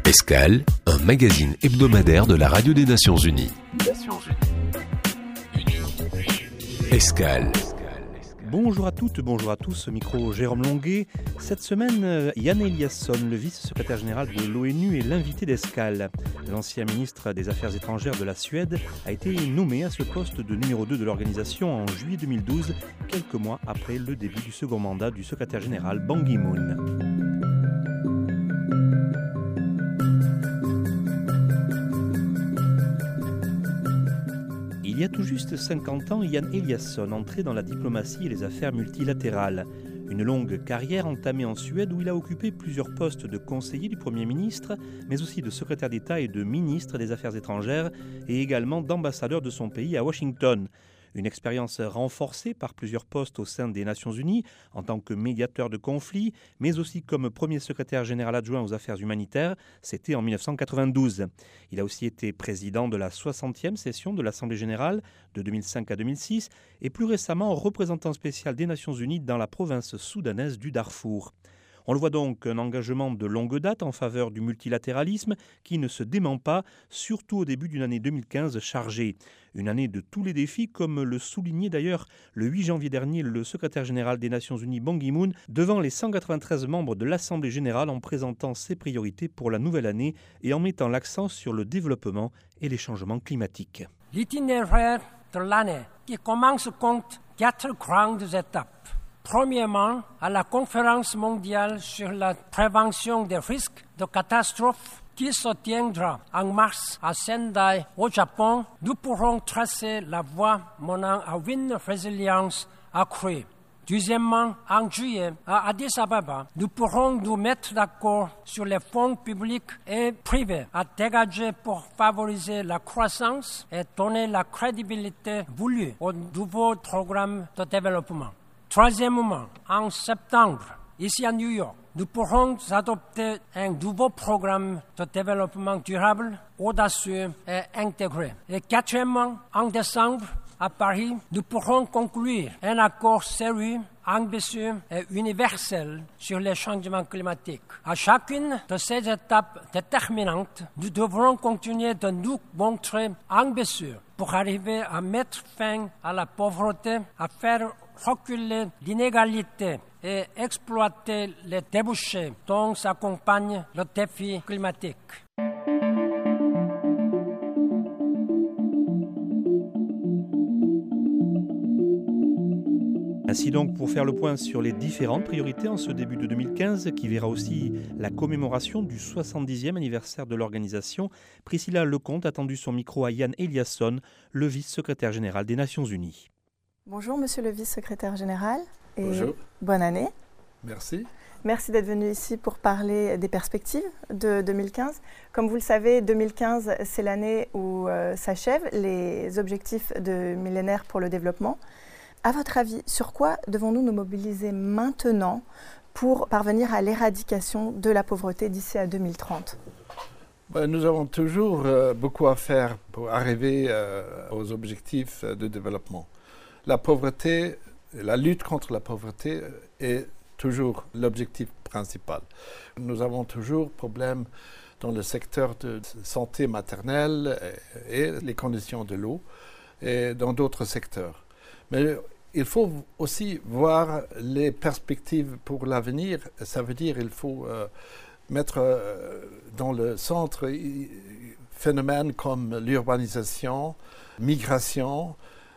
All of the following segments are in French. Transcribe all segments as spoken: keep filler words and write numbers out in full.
Escale, un magazine hebdomadaire de la Radio des Nations Unies. Escale. Bonjour à toutes, bonjour à tous, micro Jérôme Longuet. Cette semaine, Jan Eliasson, le vice-secrétaire général de l'ONU, est l'invité d'Escale. L'ancien ministre des Affaires étrangères de la Suède a été nommé à ce poste de numéro deux de l'organisation en juillet deux mille douze, quelques mois après le début du second mandat du secrétaire général Ban Ki-moon. Il y a tout juste cinquante ans, Jan Eliasson entrait dans la diplomatie et les affaires multilatérales. Une longue carrière entamée en Suède où il a occupé plusieurs postes de conseiller du Premier ministre, mais aussi de secrétaire d'État et de ministre des Affaires étrangères, et également d'ambassadeur de son pays à Washington. Une expérience renforcée par plusieurs postes au sein des Nations Unies, en tant que médiateur de conflits, mais aussi comme premier secrétaire général adjoint aux affaires humanitaires, c'était en dix-neuf cent quatre-vingt-douze. Il a aussi été président de la soixantième session de l'Assemblée générale de deux mille cinq à deux mille six et plus récemment représentant spécial des Nations Unies dans la province soudanaise du Darfour. On le voit donc, un engagement de longue date en faveur du multilatéralisme qui ne se dément pas, surtout au début d'une année deux mille quinze chargée. Une année de tous les défis, comme le soulignait d'ailleurs le huit janvier dernier le secrétaire général des Nations Unies Ban Ki-moon devant les cent quatre-vingt-treize membres de l'Assemblée générale en présentant ses priorités pour la nouvelle année et en mettant l'accent sur le développement et les changements climatiques. L'itinéraire de l'année qui commence compte quatre grandes étapes. Premièrement, à la conférence mondiale sur la prévention des risques de catastrophes qui se tiendra en mars à Sendai, au Japon, nous pourrons tracer la voie menant à une résilience accrue. Deuxièmement, en juillet, à Addis Ababa, nous pourrons nous mettre d'accord sur les fonds publics et privés à dégager pour favoriser la croissance et donner la crédibilité voulue au nouveau programme de développement. Troisièmement, en septembre, ici à New York, nous pourrons adopter un nouveau programme de développement durable, audacieux et intégré. Et quatrièmement, en décembre, à Paris, nous pourrons conclure un accord sérieux, ambitieux et universel sur les changements climatiques. À chacune de ces étapes déterminantes, nous devrons continuer de nous montrer ambitieux pour arriver à mettre fin à la pauvreté, à faire reculer l'inégalité et exploiter les débouchés dont s'accompagne le défi climatique. Ainsi donc, pour faire le point sur les différentes priorités en ce début de deux mille quinze, qui verra aussi la commémoration du soixante-dixième anniversaire de l'organisation, Priscilla Lecomte a tendu son micro à Jan Eliasson, le vice-secrétaire général des Nations Unies. Bonjour Monsieur le vice-secrétaire général et Bonjour. Bonne année. Merci. Merci d'être venu ici pour parler des perspectives de deux mille quinze. Comme vous le savez, deux mille quinze, c'est l'année où euh, s'achèvent les objectifs de millénaire pour le développement. À votre avis, sur quoi devons-nous nous mobiliser maintenant pour parvenir à l'éradication de la pauvreté d'ici à deux mille trente ? Ben, nous avons toujours euh, beaucoup à faire pour arriver euh, aux objectifs de développement. La pauvreté, la lutte contre la pauvreté est toujours l'objectif principal. Nous avons toujours problème dans le secteur de santé maternelle et, et les conditions de l'eau et dans d'autres secteurs. Mais il faut aussi voir les perspectives pour l'avenir. Ça veut dire qu'il faut euh, mettre euh, dans le centre phénomènes comme l'urbanisation, migration,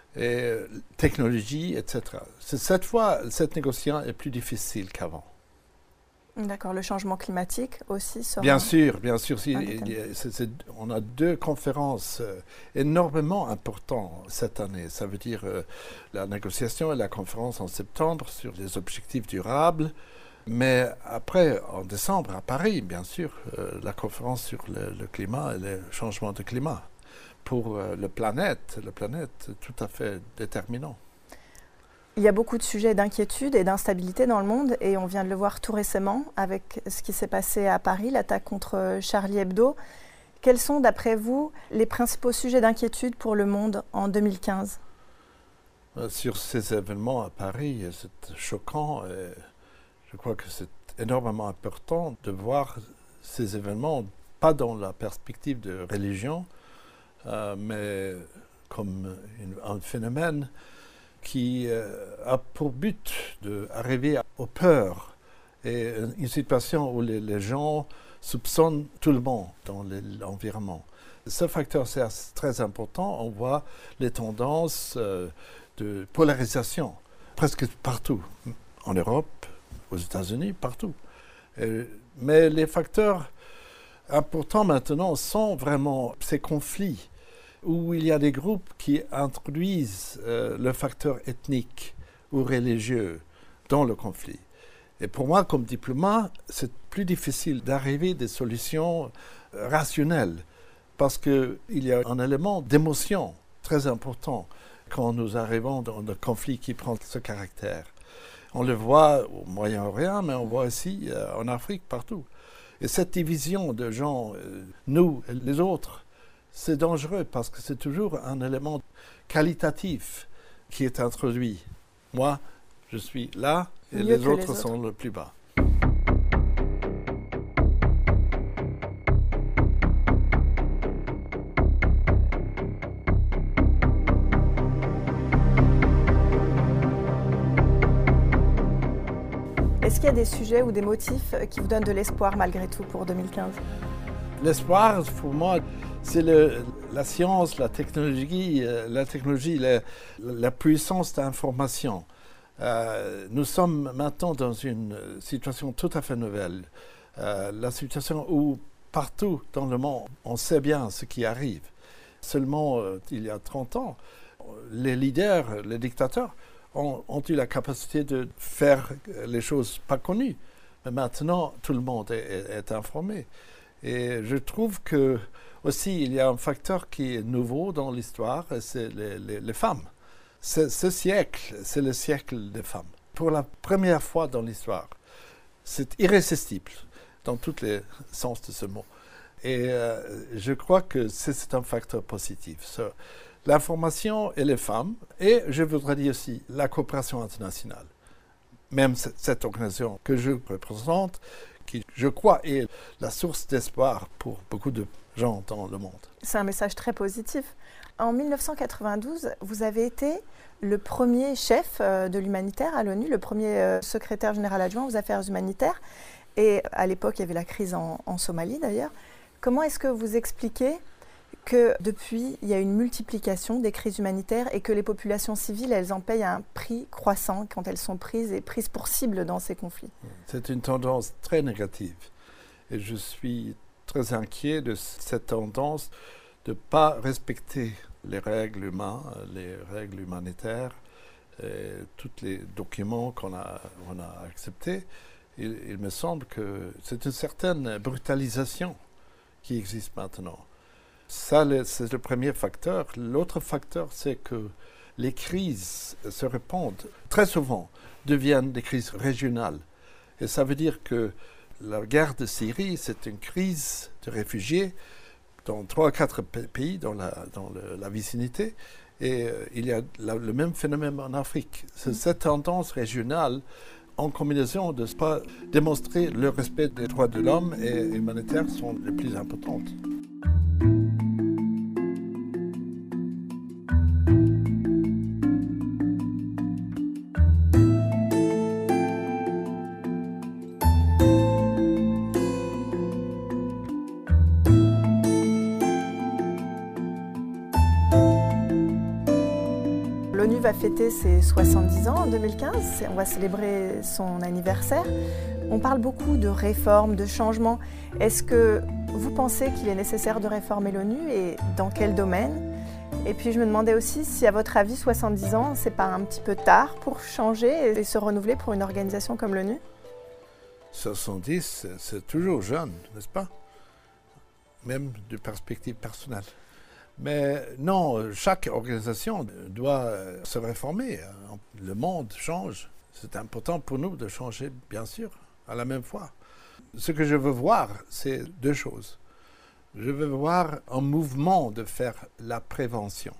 et technologie, et cetera. Cette fois, cette négociation est plus difficile qu'avant. D'accord, le changement climatique aussi sera... Bien sûr, bien sûr. Si, il, c'est, c'est, on a deux conférences euh, énormément importantes cette année. Ça veut dire euh, la négociation et la conférence en septembre sur les objectifs durables. Mais après, en décembre, à Paris, bien sûr, euh, la conférence sur le, le climat et le changement de climat. Pour euh, la planète, la planète tout à fait déterminant. Il y a beaucoup de sujets d'inquiétude et d'instabilité dans le monde et on vient de le voir tout récemment avec ce qui s'est passé à Paris, l'attaque contre Charlie Hebdo. Quels sont, d'après vous, les principaux sujets d'inquiétude pour le monde en deux mille quinze ? euh, Sur ces événements à Paris, c'est choquant. Et je crois que c'est énormément important de voir ces événements pas dans la perspective de religion, euh, mais comme une, un phénomène qui euh, a pour but d'arriver aux peurs et une situation où les, les gens soupçonnent tout le monde dans l'environnement. Ce facteur, c'est très important. On voit les tendances euh, de polarisation presque partout, en Europe, aux États-Unis, partout. Et, mais les facteurs importants maintenant sont vraiment ces conflits où il y a des groupes qui introduisent euh, le facteur ethnique ou religieux dans le conflit. Et pour moi, comme diplomate, c'est plus difficile d'arriver à des solutions euh, rationnelles parce qu'il y a un élément d'émotion très important quand nous arrivons dans un conflit qui prend ce caractère. On le voit au Moyen-Orient, mais on voit aussi euh, en Afrique, partout. Et cette division de gens, euh, nous et les autres, c'est dangereux parce que c'est toujours un élément qualitatif qui est introduit. Moi, je suis là et Mieux les que autres, les autres sont le plus bas. Est-ce qu'il y a des sujets ou des motifs qui vous donnent de l'espoir malgré tout pour deux mille quinze? L'espoir, pour moi, c'est le, la science, la technologie, euh, la, technologie la, la puissance d'information. Euh, nous sommes maintenant dans une situation tout à fait nouvelle. Euh, la situation où partout dans le monde, on sait bien ce qui arrive. Seulement, euh, il y a trente ans, les leaders, les dictateurs, ont, ont eu la capacité de faire les choses pas connues. Mais maintenant, tout le monde est, est, est informé. Et je trouve que aussi, il y a un facteur qui est nouveau dans l'histoire, c'est les, les, les femmes. Ce, ce siècle, c'est le siècle des femmes. Pour la première fois dans l'histoire, c'est irrésistible dans tous les sens de ce mot. Et euh, je crois que c'est un facteur positif. So, l'information et les femmes, et je voudrais dire aussi la coopération internationale. Même cette organisation que je représente, qui, je crois, est la source d'espoir pour beaucoup de gens dans le monde. C'est un message très positif. En mille neuf cent quatre-vingt-douze, vous avez été le premier chef de l'humanitaire à l'ONU, le premier secrétaire général adjoint aux affaires humanitaires. Et à l'époque, il y avait la crise en, en Somalie d'ailleurs. Comment est-ce que vous expliquez que depuis, il y a une multiplication des crises humanitaires et que les populations civiles, elles en payent un prix croissant quand elles sont prises et prises pour cible dans ces conflits? C'est une tendance très négative. Et je suis très inquiet de cette tendance de ne pas respecter les règles humaines, les règles humanitaires, et tous les documents qu'on a, on a acceptés. Il, il me semble que c'est une certaine brutalisation qui existe maintenant. Ça, c'est le premier facteur. L'autre facteur, c'est que les crises se répandent, très souvent, deviennent des crises régionales. Et ça veut dire que la guerre de Syrie, c'est une crise de réfugiés dans trois ou quatre pays dans la, dans le, la vicinité. Et euh, il y a la, le même phénomène en Afrique. C'est cette tendance régionale en combinaison de ne pas démontrer le respect des droits de l'homme et humanitaires sont les plus importantes. L'ONU va fêter ses soixante-dix ans en deux mille quinze, on va célébrer son anniversaire. On parle beaucoup de réformes, de changements. Est-ce que vous pensez qu'il est nécessaire de réformer l'ONU et dans quel domaine? Et puis je me demandais aussi si, à votre avis, soixante-dix ans, c'est pas un petit peu tard pour changer et se renouveler pour une organisation comme l'ONU? soixante-dix, c'est toujours jeune, n'est-ce pas? Même de perspective personnelle. Mais non, chaque organisation doit se réformer. Le monde change. C'est important pour nous de changer, bien sûr, à la même fois. Ce que je veux voir, c'est deux choses. Je veux voir un mouvement de faire la prévention,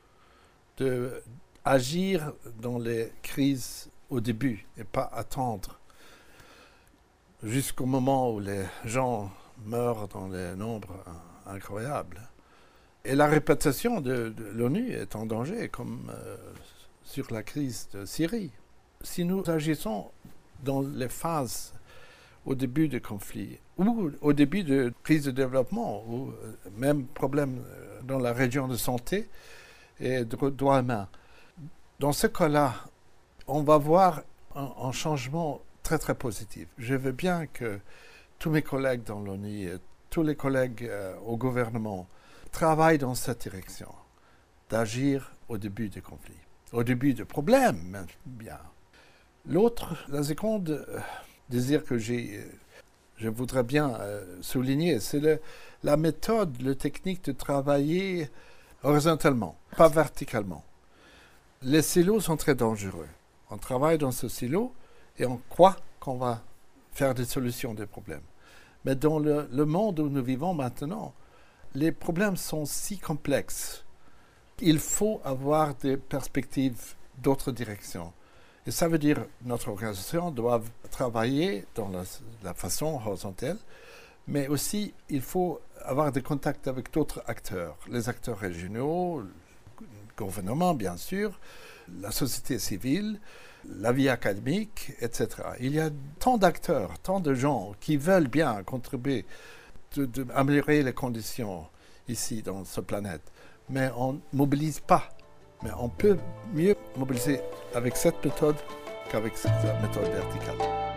d'agir dans les crises au début et pas attendre jusqu'au moment où les gens meurent dans des nombres incroyables. Et la réputation de, de l'ONU est en danger, comme euh, sur la crise de Syrie. Si nous agissons dans les phases au début du conflit, ou au début de crise de développement, ou même problème dans la région de santé et de droits humains, dans ce cas-là, on va voir un, un changement très très positif. Je veux bien que tous mes collègues dans l'ONU, tous les collègues euh, au gouvernement, travaillent dans cette direction, d'agir au début du conflit, au début du problème, bien. L'autre, la seconde euh, désir que j'ai, euh, je voudrais bien euh, souligner, c'est le, la méthode, la technique de travailler horizontalement, pas verticalement. Les silos sont très dangereux. On travaille dans ce silo et on croit qu'on va faire des solutions des problèmes. Mais dans le, le monde où nous vivons maintenant, les problèmes sont si complexes. Il faut avoir des perspectives d'autres directions. Et ça veut dire que notre organisation doit travailler dans la, la façon horizontale, mais aussi il faut avoir des contacts avec d'autres acteurs, les acteurs régionaux, le gouvernement bien sûr, la société civile, la vie académique, et cetera. Il y a tant d'acteurs, tant de gens qui veulent bien contribuer à améliorer les conditions ici dans cette planète, mais on ne mobilise pas. Mais on peut mieux mobiliser avec cette méthode qu'avec cette méthode verticale.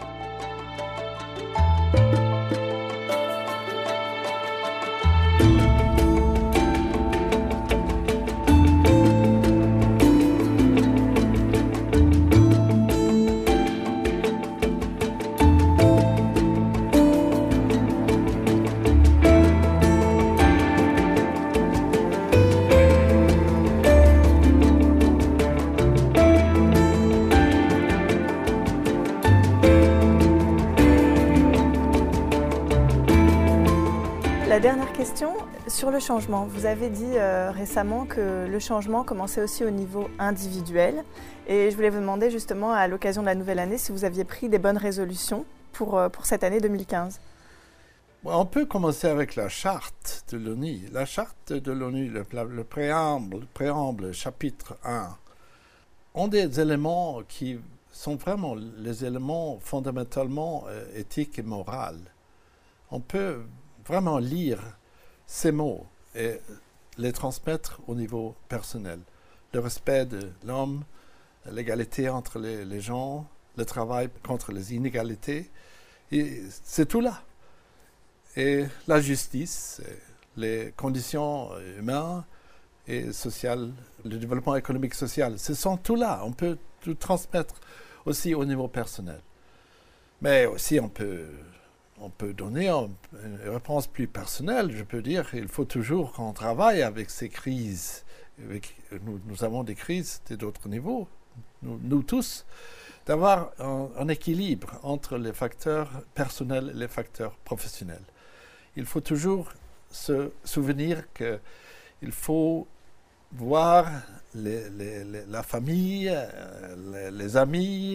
La dernière question, sur le changement. Vous avez dit euh, récemment que le changement commençait aussi au niveau individuel. Et je voulais vous demander justement, à l'occasion de la nouvelle année, si vous aviez pris des bonnes résolutions pour, euh, pour cette année deux mille quinze. On peut commencer avec la charte de l'ONU. La charte de l'ONU, le, le préamble, le préamble, chapitre un, ont des éléments qui sont vraiment les éléments fondamentalement euh, éthiques et moraux. On peut vraiment lire ces mots et les transmettre au niveau personnel. Le respect de l'homme, l'égalité entre les, les gens, le travail contre les inégalités, et c'est tout là. Et la justice, les conditions humaines et sociales, le développement économique et social, ce sont tout là. On peut tout transmettre aussi au niveau personnel. Mais aussi on peut... On peut donner une réponse plus personnelle. Je peux dire qu'il faut toujours qu'on travaille avec ces crises. Avec, nous, nous avons des crises d'autres niveaux, nous, nous tous, d'avoir un, un équilibre entre les facteurs personnels et les facteurs professionnels. Il faut toujours se souvenir qu'il faut voir les, les, les, la famille, les, les amis,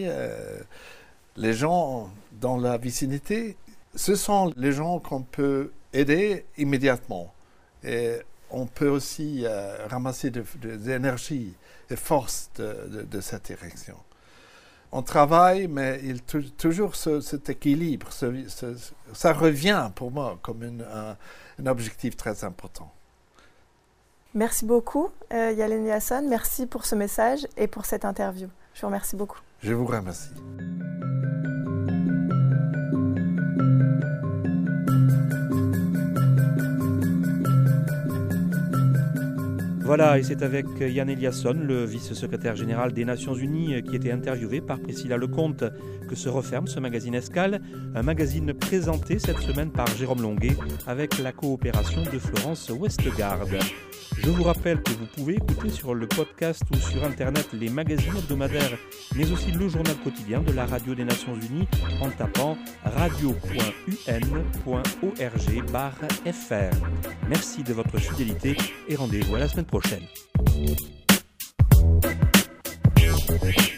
les gens dans la vicinité. Ce sont les gens qu'on peut aider immédiatement. Et on peut aussi euh, ramasser des de, de énergies et forces de, de, de cette direction. On travaille, mais il t- toujours ce, cet équilibre, ce, ce, ça revient pour moi comme une, un, un objectif très important. Merci beaucoup, euh, Yalen Eliasson. Merci pour ce message et pour cette interview. Je vous remercie beaucoup. Je vous remercie. Voilà, et c'est avec Yann Eliasson, le vice-secrétaire général des Nations Unies, qui était interviewé par Priscilla Lecomte, que se referme ce magazine Escale, un magazine présenté cette semaine par Jérôme Longuet avec la coopération de Florence Westgard. Je vous rappelle que vous pouvez écouter sur le podcast ou sur Internet les magazines hebdomadaires, mais aussi le journal quotidien de la Radio des Nations Unies en tapant radio point u n point org barre f r. Merci de votre fidélité et rendez-vous à la semaine prochaine.